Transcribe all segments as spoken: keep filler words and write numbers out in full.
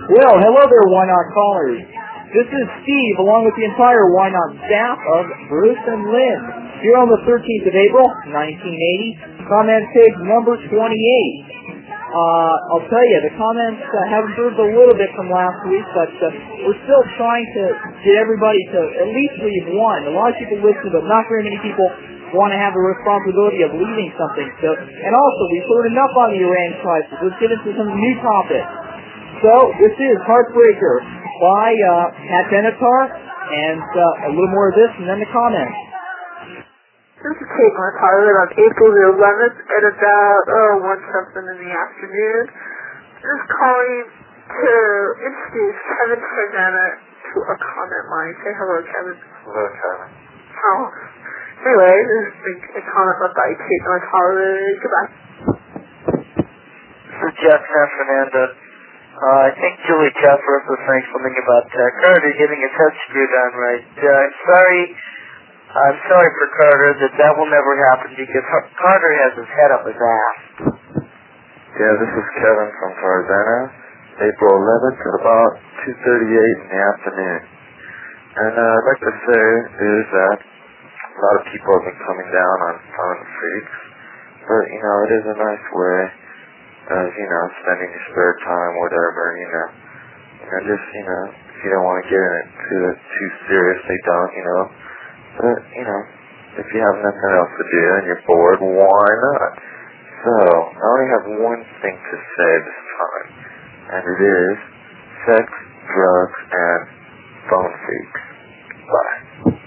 Well, hello there, Why Not callers. This is Steve, along with the entire Why Not staff of Bruce and Lynn, here on the thirteenth of April, nineteen eighty, comment page number twenty-eight. Uh, I'll tell you, the comments uh, have improved a little bit from last week, but uh, we're still trying to get everybody to at least leave one. A lot of people listen, but not very many people want to have the responsibility of leaving something. So, and also, we've heard enough on the Iran crisis. Let's get into some new topics. So, this is Heartbreaker by uh, Pat Benatar, and uh, a little more of this, and then the comments. This is Kate Martara on April the eleventh at about uh, one something in the afternoon. Just calling to introduce Kevin Tarzana to a comment line. Say hello, Kevin. Hello, Kevin. Oh. Anyway, this is a comment left by Kate Martara. Goodbye. This is Jeff San Fernando. Uh, I think Julie Chatsworth was saying something about uh, Carter getting his head screwed on right. Uh, I'm sorry, I'm sorry for Carter that that will never happen because Carter has his head up his ass. Yeah, this is Kevin from Tarzana, April eleventh at about two thirty-eight in the afternoon. And uh, I'd like to say is that a lot of people have been coming down on phone freaks, but, you know, it is a nice way of, you know, spending your spare time, whatever, you know. You know, just, you know, if you don't want to get in it too, too seriously, don't, you know. But, you know, if you have nothing else to do and you're bored, why not? So, I only have one thing to say this time, and it is sex, drugs, and phone freaks. Bye.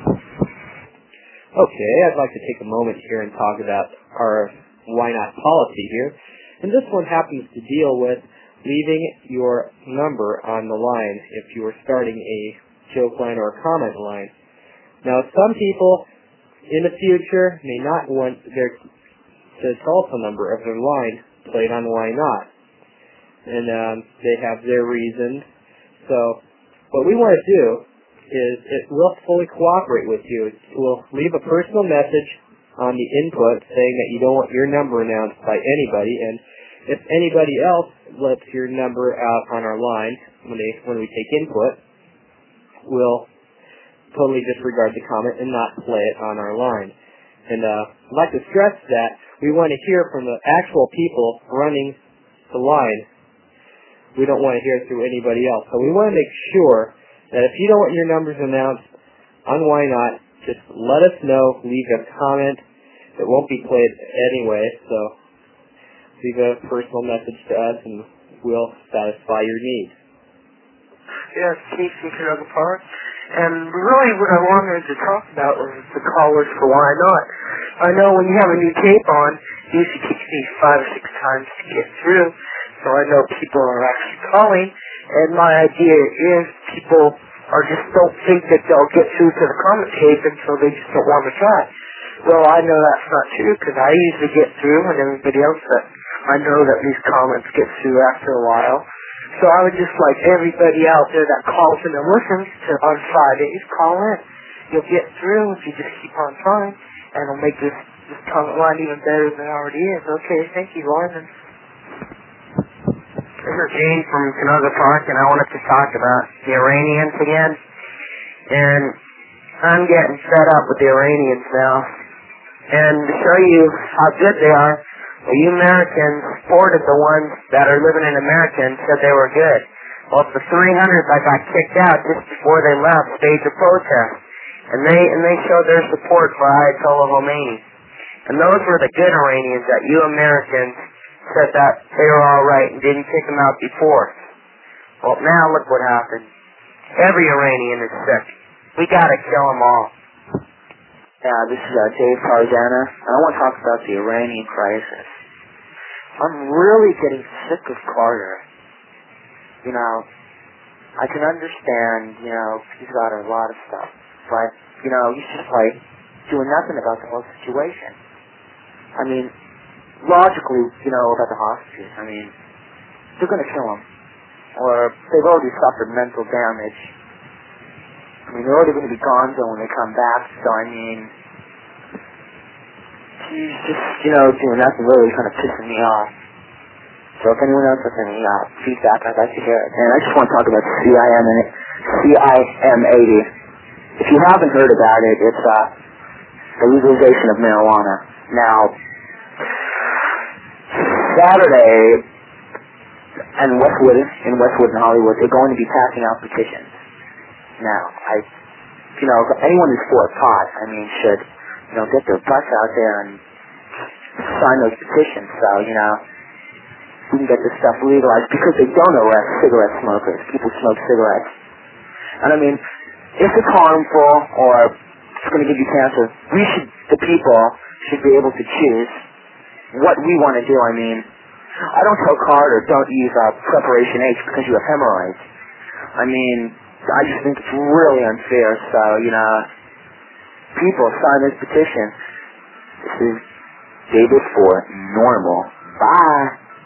Okay, I'd like to take a moment here and talk about our Why Not policy here. And this one happens to deal with leaving your number on the line if you are starting a joke line or a comment line. Now, some people in the future may not want their the telephone number of their line played on Why Not. And um, they have their reasons. So what we want to do is it will fully cooperate with you. It will leave a personal message on the input saying that you don't want your number announced by anybody, and if anybody else lets your number out on our line when they when we take input, we'll totally disregard the comment and not play it on our line. And uh, I'd like to stress that we want to hear from the actual people running the line. We don't want to hear it through anybody else. So we want to make sure that if you don't want your numbers announced on Why Not, just let us know, leave a comment. It won't be played anyway, so leave a personal message to us and we'll satisfy your needs. Yes, Keith from Canoga Park. And really what I wanted to talk about was the callers for Why Not. I know when you have a new tape on, it usually takes me five or six times to get through, so I know people are actually calling, and my idea is people are just don't think that they'll get through to the comment tape, and so they just don't want to try. Well, I know that's not true, because I usually get through, and everybody else that I know that these comments get through after a while. So I would just like everybody out there that calls in and listens to on Fridays, call in. You'll get through if you just keep on trying, and it'll make this, this comment line even better than it already is. Okay, thank you, Lyman. This is Gene from Canoga Park, and I wanted to talk about the Iranians again. And I'm getting fed up with the Iranians now. And to show you how good they are, well, you Americans supported the ones that are living in America and said they were good. Well, the three hundred that got kicked out just before they left staged a protest. And they and they showed their support for Ayatollah Khomeini. And those were the good Iranians that you Americans said that they were all right and didn't kick them out before. Well, now look what happened. Every Iranian is sick. We gotta kill them all. Yeah, this is uh, Dave Tarzana, and I want to talk about the Iranian crisis. I'm really getting sick of Carter. You know, I can understand, you know, he's got a lot of stuff, but, you know, he's just like doing nothing about the whole situation. I mean, logically, you know, about the hostages, I mean, they're going to kill him. Or they've already suffered mental damage. I mean, they're already going to be gonzo when they come back, so I mean, he's just, you know, doing nothing really kind of pissing me off. So if anyone else has any uh, feedback, I'd like to hear it. And I just want to talk about C I M and C I M eighty. If you haven't heard about it, it's uh, the legalization of marijuana. Now, Saturday, and Westwood, in Westwood and Hollywood, they're going to be passing out petitions. Now, I, you know, anyone who's for pot, I mean, should, you know, get their butts out there and sign those petitions. So, you know, we can get this stuff legalized because they don't arrest cigarette smokers. People smoke cigarettes. And I mean, if it's harmful or it's going to give you cancer, we should, the people should be able to choose what we want to do. I mean, I don't tell Carter, don't use uh, Preparation H because you have hemorrhoids. I mean, I just think it's really unfair. So, you know, people sign this petition. This is David for Normal. Bye.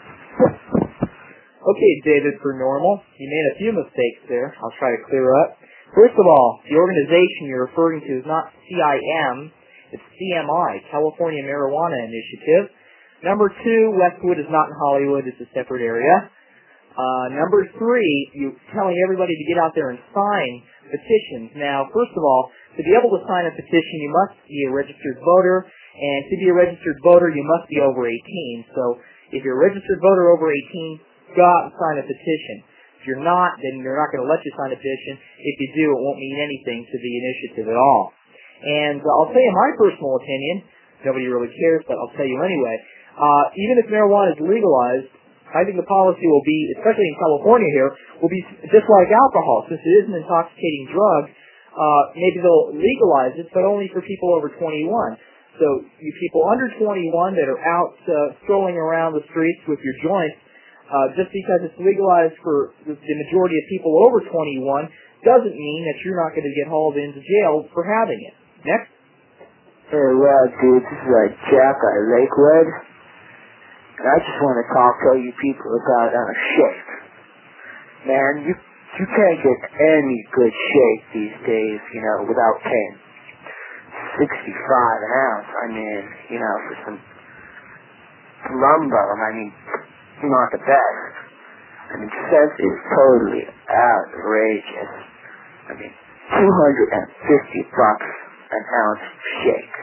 Okay, David for Normal. You made a few mistakes there. I'll try to clear up. First of all, the organization you're referring to is not C I M. It's C M I, California Marijuana Initiative. Number two, Westwood is not in Hollywood. It's a separate area. Uh, number three, you're telling everybody to get out there and sign petitions. Now, first of all, to be able to sign a petition, you must be a registered voter. And to be a registered voter, you must be over eighteen. So if you're a registered voter over eighteen, go out and sign a petition. If you're not, then they're not going to let you sign a petition. If you do, it won't mean anything to the initiative at all. And uh, I'll tell you my personal opinion. Nobody really cares, but I'll tell you anyway. Uh, even if marijuana is legalized, I think the policy will be, especially in California here, will be just like alcohol. Since it is an intoxicating drug, uh, maybe they'll legalize it, but only for people over twenty-one. So you people under twenty-one that are out uh, strolling around the streets with your joints, uh, just because it's legalized for the majority of people over twenty-one doesn't mean that you're not going to get hauled into jail for having it. Next. Hey, well, dude, this is uh, Jack at Lakewood. And I just want to talk to you people about uh, shake. Man, you you can't get any good shake these days, you know, without paying sixty-five an ounce. I mean, you know, for some lumber, I mean, not the best. I mean, cents is totally outrageous. I mean, two hundred fifty bucks an ounce shake.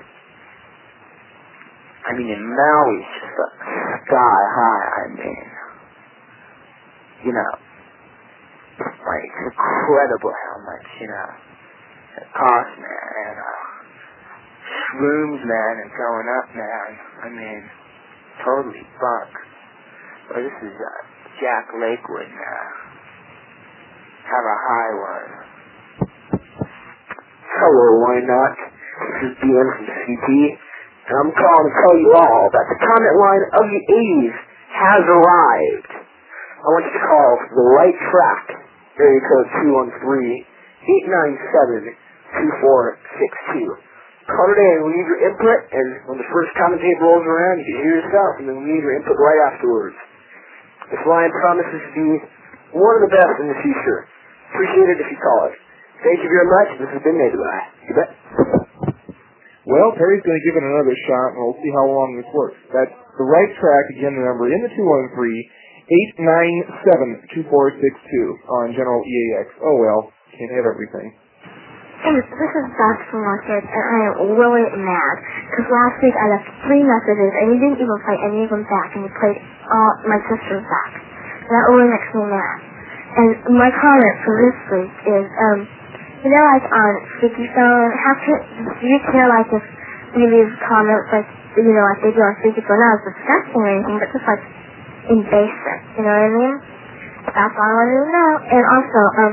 I mean, in Maui, it's just a sky high. I mean, you know, like, it's incredible how much, you know, it costs, man. And, uh, shrooms, man, and going up, man. I mean, totally bunk. But this is, uh, Jack Lakewood, man. Have a high one. Hello, why not? This is B M from C T. And I'm calling to tell you all that the comment line of the eighties has arrived. I want you to call the right track, area code two one three, eight nine seven, two four six two. Call today and leave your input, and when the first comment tape rolls around, you can hear yourself, and then leave your input right afterwards. This line promises to be one of the best in the future. Appreciate it if you call it. Thank you very much. This has been made by. You bet. Well, Perry's going to give it another shot, and we'll see how long this works. That's the right track, again, the number in the two one three, eight nine seven, two four six two on General E A X. Oh, well, can't have everything. Hey, this is Beth from Orchard, and I am really mad, because last week I left three messages, and you didn't even play any of them back, and you played all my sister's back. And that really makes me mad. And my comment for this week is, um, you know, like on Sticky Phone, how can, do you care, like, if we leave comments, like, you know, like they do on Sticky Phone, not as disgusting or anything, but just, like, invasive, you know what I mean? That's all I wanted to know. And also, um,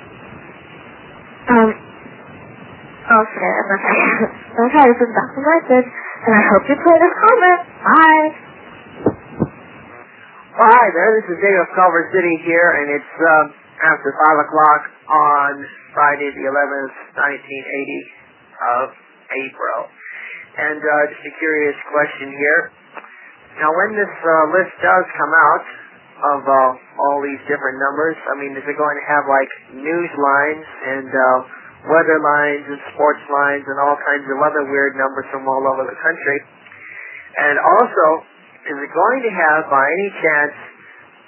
um, oh, forget it, okay. Okay, this is Beth from Orchard, and I hope you play this comment. Bye! Well, hi there, this is Dave of Culver City here, and it's, um, after five o'clock on Friday the eleventh, nineteen eighty of April. And uh, just a curious question here. Now, when this uh, list does come out of uh, all these different numbers, I mean, is it going to have, like, news lines and uh, weather lines and sports lines and all kinds of other weird numbers from all over the country? And also, is it going to have, by any chance,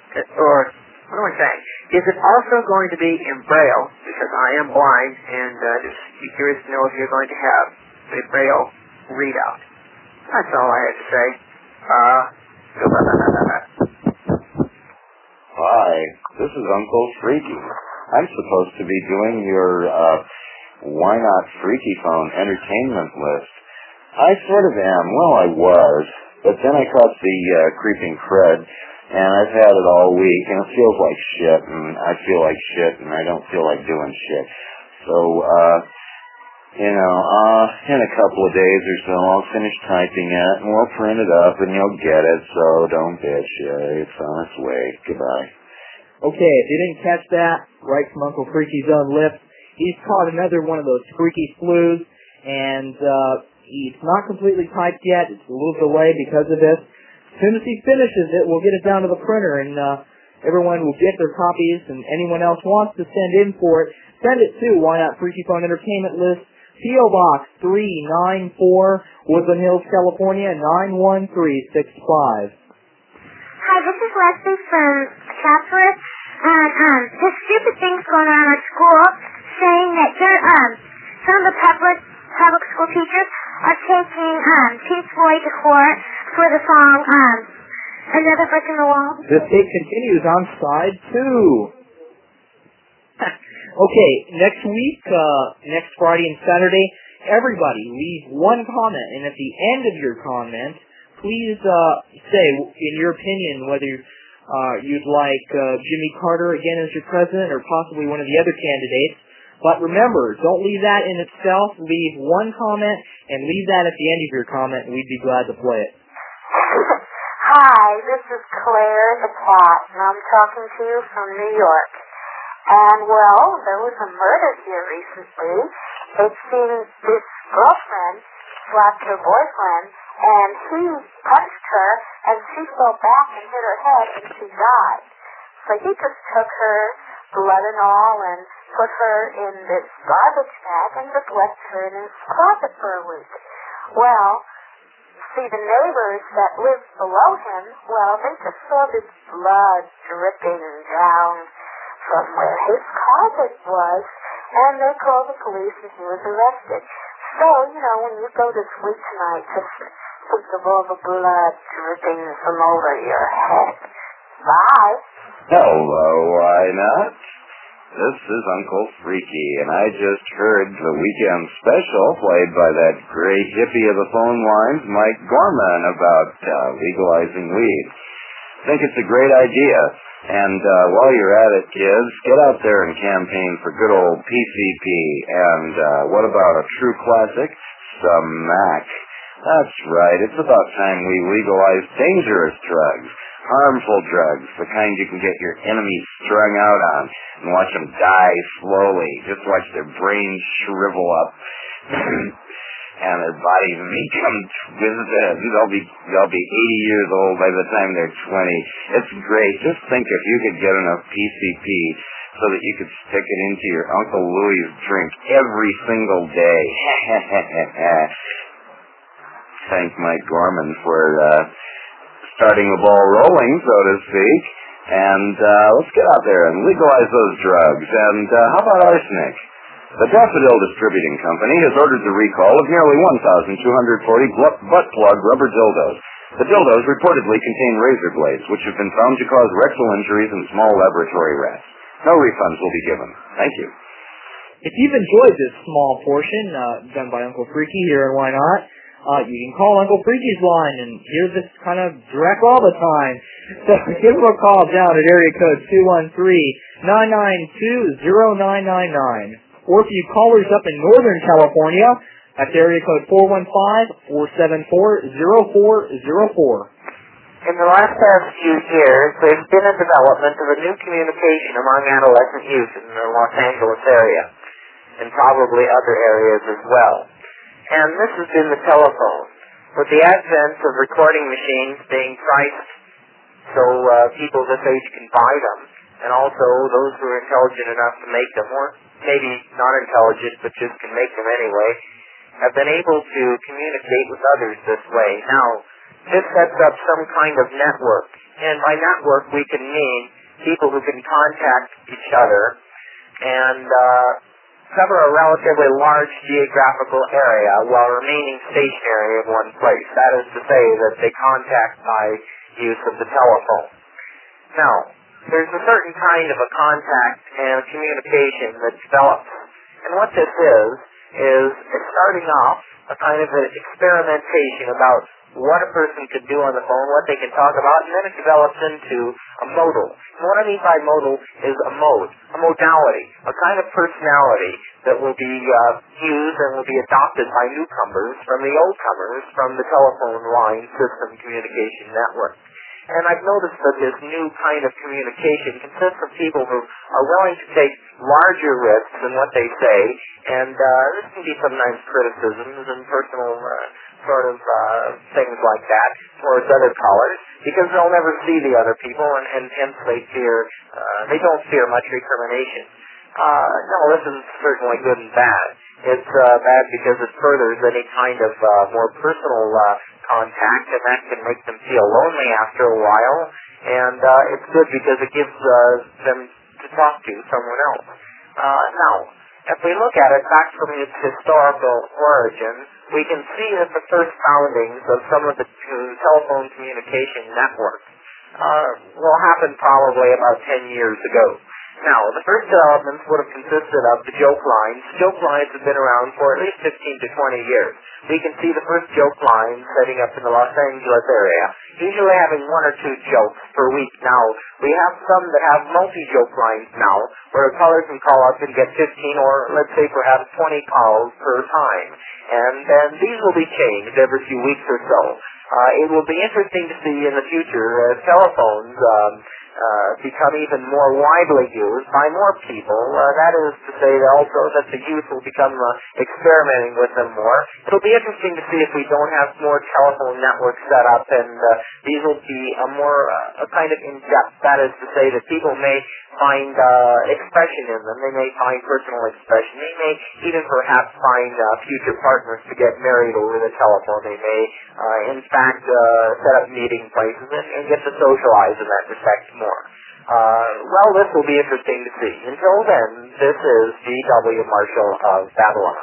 or what am I saying? Is it also going to be in Braille? Because I am blind, and uh, just be curious to know if you're going to have a Braille readout. That's all I had to say. Uh, Hi, this is Uncle Freaky. I'm supposed to be doing your uh, Why Not Freaky Phone entertainment list. I sort of am. Well, I was. But then I caught the uh, creeping crud, and I've had it all week, and it feels like shit, and I feel like shit, and I don't feel like doing shit. So, uh, you know, uh, in a couple of days or so, I'll finish typing it, and we'll print it up, and you'll get it, so don't bitch. Uh, it's on its way. Goodbye. Okay, if you didn't catch that, right from Uncle Freaky's own lips, he's caught another one of those freaky flus, and uh, it's not completely typed yet. It's a little delay because of this. As soon as he finishes it, we'll get it down to the printer, and uh, everyone will get their copies, and anyone else wants to send in for it, send it to Why Not Freaky Phone Entertainment List, P O Box three nine four, Woodland Hills, California, nine one three six five. Hi, this is Leslie from Chatsworth, and um, there's stupid things going around at school saying that they're, um, some of the public public school teachers are taking um, Pink Floyd to court for the song um, Another Brick in the Wall. This tape continues on side two. Okay, next week, uh, next Friday and Saturday, everybody leave one comment, and at the end of your comment, please uh, say, in your opinion, whether uh, you'd like uh, Jimmy Carter again as your president or possibly one of the other candidates. But remember, don't leave that in itself. Leave one comment and leave that at the end of your comment, and we'd be glad to play it. Hi, this is Claire the Cat, and I'm talking to you from New York. And, well, there was a murder here recently. It seems this girlfriend slapped her boyfriend, and he punched her, and she fell back and hit her head, and she died. So he just took her, blood and all, and put her in this garbage bag and just left her in his closet for a week. Well, see, the neighbors that lived below him, well, they just saw this blood dripping down from where his closet was, and they called the police and he was arrested. So, you know, when you go to sleep tonight, just think of all the blood dripping from over your head. Bye. Hello, why not? This is Uncle Freaky, and I just heard the weekend special played by that great hippie of the phone lines, Mike Gorman, about uh, legalizing weed. I think it's a great idea, and uh, while you're at it, kids, get out there and campaign for good old P C P, and uh, what about a true classic? Some Mac. That's right, it's about time we legalize dangerous drugs. Harmful drugs, the kind you can get your enemies strung out on and watch them die slowly. Just watch their brains shrivel up and their bodies become twisted. They'll be they'll be eighty years old by the time they're twenty. It's great. Just think if you could get enough P C P so that you could stick it into your Uncle Louie's drink every single day. Thank Mike Gorman for uh starting the ball rolling, so to speak, and uh, let's get out there and legalize those drugs. And uh, how about arsenic? The Daffodil Distributing Company has ordered the recall of nearly one thousand two hundred forty butt plug rubber dildos. The dildos reportedly contain razor blades, which have been found to cause rectal injuries in small laboratory rats. No refunds will be given. Thank you. If you've enjoyed this small portion uh, done by Uncle Freaky here and Why Not, Uh, you can call Uncle Freaky's line and hear this kind of direct all the time. So give him a call down at area code two one three, nine nine two, zero nine nine nine. Or if you callers up in Northern California, that's area code four one five, four seven four, zero four zero four. In the last past few years, there's been a development of a new communication among adolescent youth in the Los Angeles area, and probably other areas as well. And this has been the telephone. With the advent of recording machines being priced so uh, people this age can buy them, and also those who are intelligent enough to make them, or maybe not intelligent but just can make them anyway, have been able to communicate with others this way. Now, this sets up some kind of network. And by network, we can mean people who can contact each other and uh, cover a relatively large geographical area while remaining stationary in one place. That is to say that they contact by use of the telephone. Now, there's a certain kind of a contact and communication that develops. And what this is, is starting off a kind of an experimentation about what a person could do on the phone, what they can talk about, and then it develops into a modal. And what I mean by modal is a mode, a modality, a kind of personality that will be uh, used and will be adopted by newcomers from the oldcomers from the telephone line system communication network. And I've noticed that this new kind of communication consists of people who are willing to take larger risks in what they say, and uh, this can be sometimes criticisms and personal uh, sort of uh, things like that towards other callers, because they'll never see the other people, and, and hence they fear, uh, they don't fear much recrimination. Uh, no, this is certainly good and bad. It's uh, bad because it furthers any kind of uh, more personal uh, contact, and that can make them feel lonely after a while, and uh, it's good because it gives uh, them to talk to someone else. Uh, now, if we look at it back from its historical origin, we can see that the first foundings of some of the telephone communication networks uh, will happen probably about ten years ago. Now, the first developments would have consisted of the joke lines. Joke lines have been around for at least fifteen to twenty years. We can see the first joke lines setting up in the Los Angeles area, usually having one or two jokes per week. Now, we have some that have multi-joke lines now, where a caller can call up and get fifteen or, let's say, perhaps twenty calls per time. And then these will be changed every few weeks or so. Uh, it will be interesting to see in the future as telephones um, Uh, become even more widely used by more people. Uh, that is to say that also that the youth will become uh, experimenting with them more. It'll be interesting to see if we don't have more telephone networks set up, and uh, these will be a more uh, a kind of in-depth. That is to say that people may find uh, expression in them. They may find personal expression. They may even perhaps find uh, future partners to get married over the telephone. They may, uh, in fact, uh, set up meeting places and, and get to socialize in that respect more. Uh, well, this will be interesting to see. Until then, this is G W Marshall of Babylon.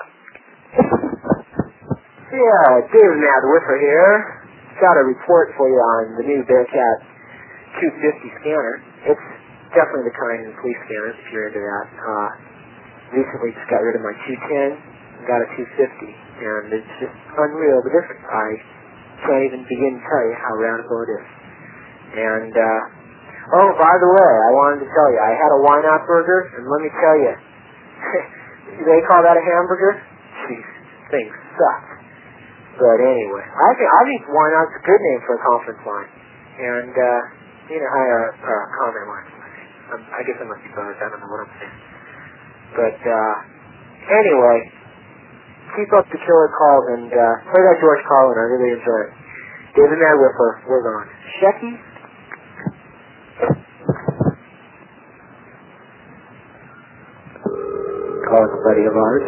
Yeah, David Mad Whiffer here. Got a report for you on the new Bearcat two fifty scanner. It's definitely the kind of police scanners, if you're into that. Uh, recently just got rid of my two ten, got a two fifty, and it's just unreal the difference. I can't even begin to tell you how radical it is. And, uh, oh, by the way, I wanted to tell you, I had a Why Not burger, and let me tell you, they call that a hamburger? Jeez, things suck. But anyway, I think, I think Why Not's a good name for a conference line. And, uh, you know, or a uh, comment line. I'm, I guess I must be buzzed. I don't know what I'm saying. But, uh, anyway, keep up the killer calls, and, uh, play that George Carlin. I really enjoy it. David Mad Whiffer, we're gone. Shecky? Calling a buddy of ours.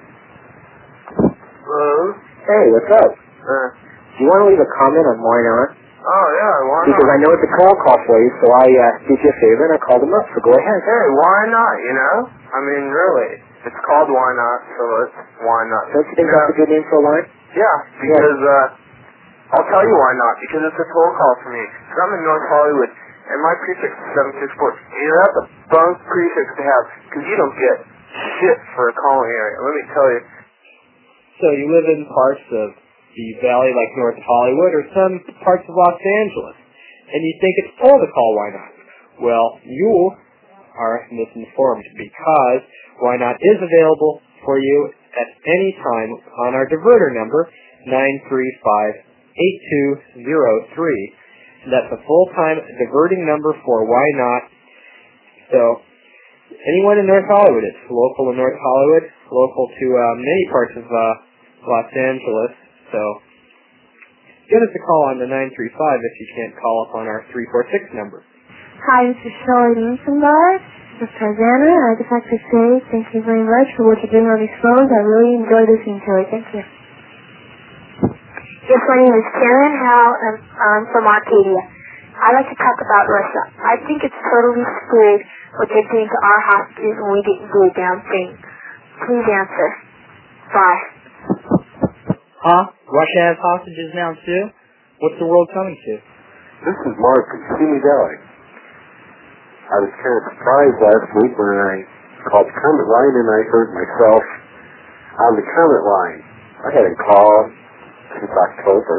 Hello? Hey, what's up? Uh, do you want to leave a comment on Why Not? Oh, yeah, why not? Because I know it's a cold call for you, so I uh, did you a favor and I called him up, so go ahead. Hey, why not, you know? I mean, really. It's called Why Not, so it's Why Not. Don't you think yeah. that's a good name for a line? Yeah, because, uh, I'll tell you why not, because it's a cold call for me. Because I'm in North Hollywood, and my prefix is seven six four. You know, that's a bunk prefix to have, because you don't get shit for a calling area. Let me tell you. So you live in parts of the valley like North Hollywood or some parts of Los Angeles, and you think it's cool to call Why Not? Well, you are misinformed, because Why Not is available for you at any time on our diverter number, nine three five, eight two zero three. That's a full-time diverting number for Why Not. So, anyone in North Hollywood is local in North Hollywood, local to uh, many parts of uh, Los Angeles. So, give us a call on the nine three five if you can't call up on our three four six number. Hi, this is Shirley Nielsenbauer. This is Tarzana. I'd just like to say thank you very much for what you're doing on these phones. I really enjoy listening to it. Thank you. Yes, my name is Karen Howell, and I'm from Arcadia. I'd like to talk about Russia. I think it's totally screwed what they're doing to our hostages when we didn't do a damn thing. Please answer. Bye. Huh? Russia has hostages now, too? What's the world coming to? This is Mark from Simi Valley. I was kind of surprised last week when I called the comment line and I heard myself on the comment line. I hadn't called since October.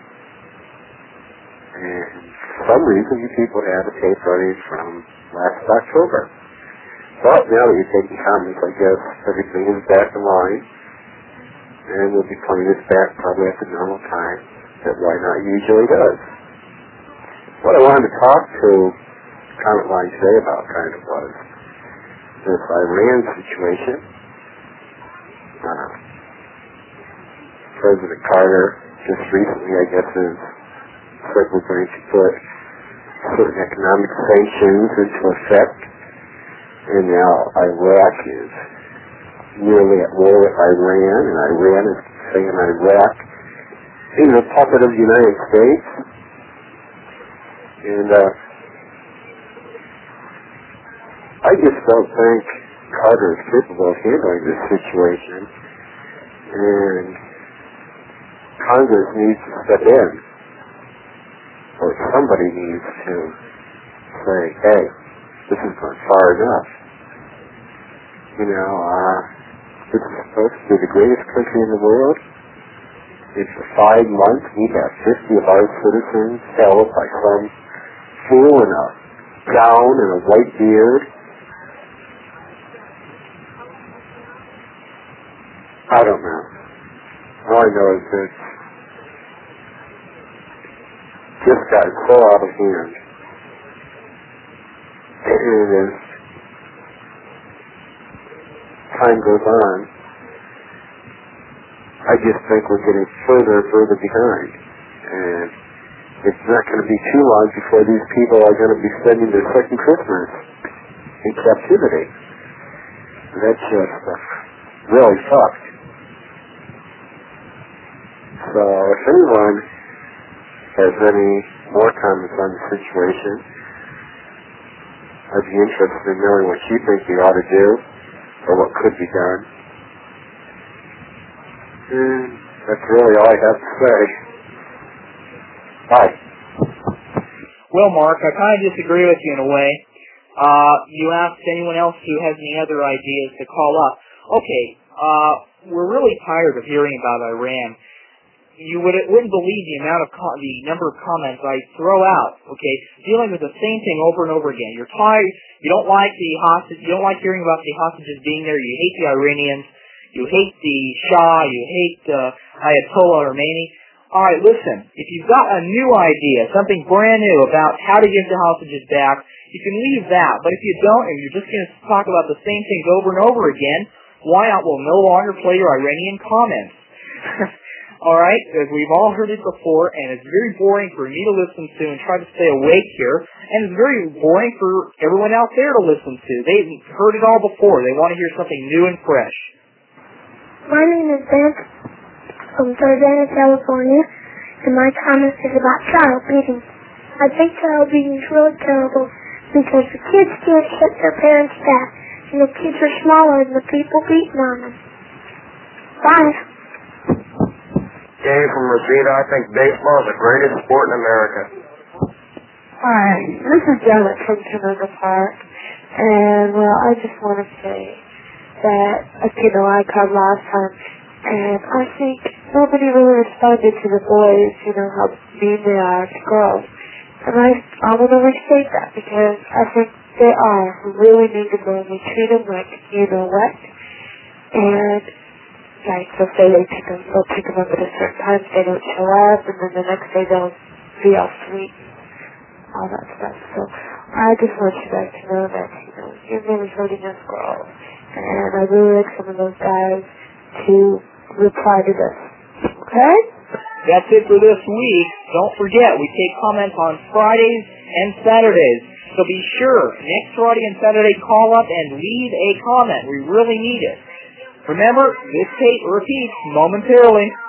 And for some reason you people have a tape running from last October. But now that you're taking comments, I guess everything is back in line. And we'll be playing this back probably at the normal time that Why Not usually does. What I wanted to talk to comment line today about kind of was this Iran situation. Uh, President Carter just recently, I guess, is said we're going to put certain economic sanctions into effect, and now Iraq is nearly at war with Iran, and Iran is saying Iraq is a puppet of the United States. And uh, I just don't think Carter is capable of handling this situation, and Congress needs to step in, or somebody needs to say, hey, this has gone far enough. You know, uh, this is supposed to be the greatest country in the world. If for five months we have fifty of our citizens held by some fool in a gown and a white beard, I don't know. All I know is that just got so out of hand. And as time goes on, I just think we're getting further and further behind. And it's not going to be too long before these people are going to be spending their second Christmas in captivity. That's just uh, really fucked. So if anyone has any more comments on the situation, I'd be interested in knowing what you think we ought to do, or what could be done. And that's really all I have to say. Bye. Well, Mark, I kind of disagree with you in a way. Uh, you asked anyone else who has any other ideas to call up. Okay, uh, we're really tired of hearing about Iran. You would, wouldn't believe the amount of co- the number of comments I throw out. Okay, dealing with the same thing over and over again. You're tired. You don't like the hostage. You don't like hearing about the hostages being there. You hate the Iranians. You hate the Shah. You hate uh, Ayatollah Khomeini. All right, listen. If you've got a new idea, something brand new about how to give the hostages back, you can leave that. But if you don't, and you're just going to talk about the same things over and over again, why not? We'll no longer play your Iranian comments. All right, as we've all heard it before, and it's very boring for me to listen to and try to stay awake here, and it's very boring for everyone out there to listen to. They've heard it all before. They want to hear something new and fresh. My name is Ben from Tarzana, California, and my comment is about child beating. I think child beating is really terrible because the kids can't hit their parents back, and the kids are smaller than the people beating on them. Bye. Dave from Rosita. I think baseball is the greatest sport in America. Hi, this is Janet from Canoga Park, and well, I just want to say that, you know, I called last time, and I think nobody really responded to the boys, you know, how mean they are to girls. And I, I want to restate that because I think they are really mean to girls. They treat them like, you know what, and like, they'll say they pick them, they'll pick them up at a certain time, they don't show up, and then the next day they'll be all sweet, all that stuff. So I just want you guys to know that, you know, you're really hurting us girls. And I really like some of those guys to reply to this. Okay? That's it for this week. Don't forget, we take comments on Fridays and Saturdays. So be sure, next Friday and Saturday, call up and leave a comment. We really need it. Remember, this tape repeats momentarily.